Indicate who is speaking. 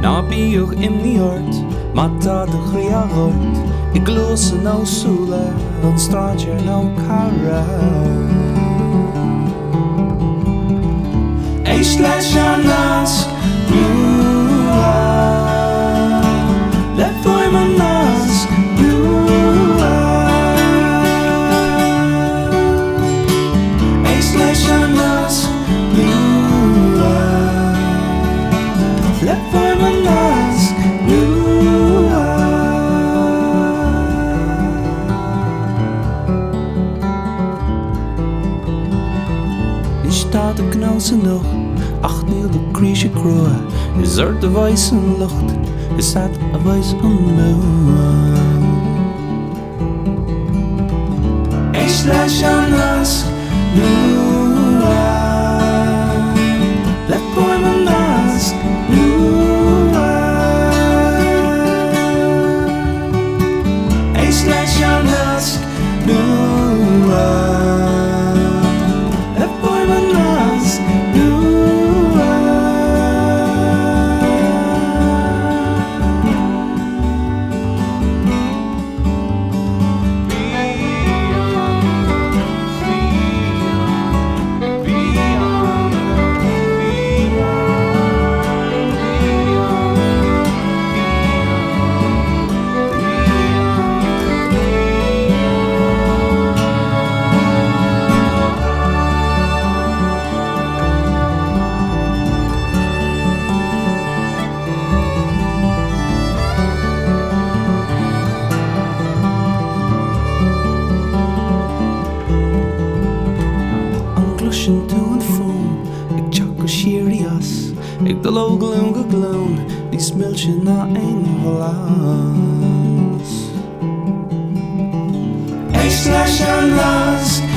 Speaker 1: ná bíoch imní ort, má tá de chríaghort, I glúsa nó súla, an stráidir nó cara. Éis leis an nasc nua, le foiim an nasc nua. Éis leis an nasc nua, le foiim an nasc nua. Is tá de gnós an noch, ach níl de críise crua, is de bhais an lucht, is dat a bhais an mua. Éis leis an nasc nua, le foiim an nasc nua. Éis leis an nasc nua, le foiim an nasc nua. Sin tú an fón, ag teach go sirí as, ag do lo glún go glún, níos milse ná ein bhlas. Éis leis an nasc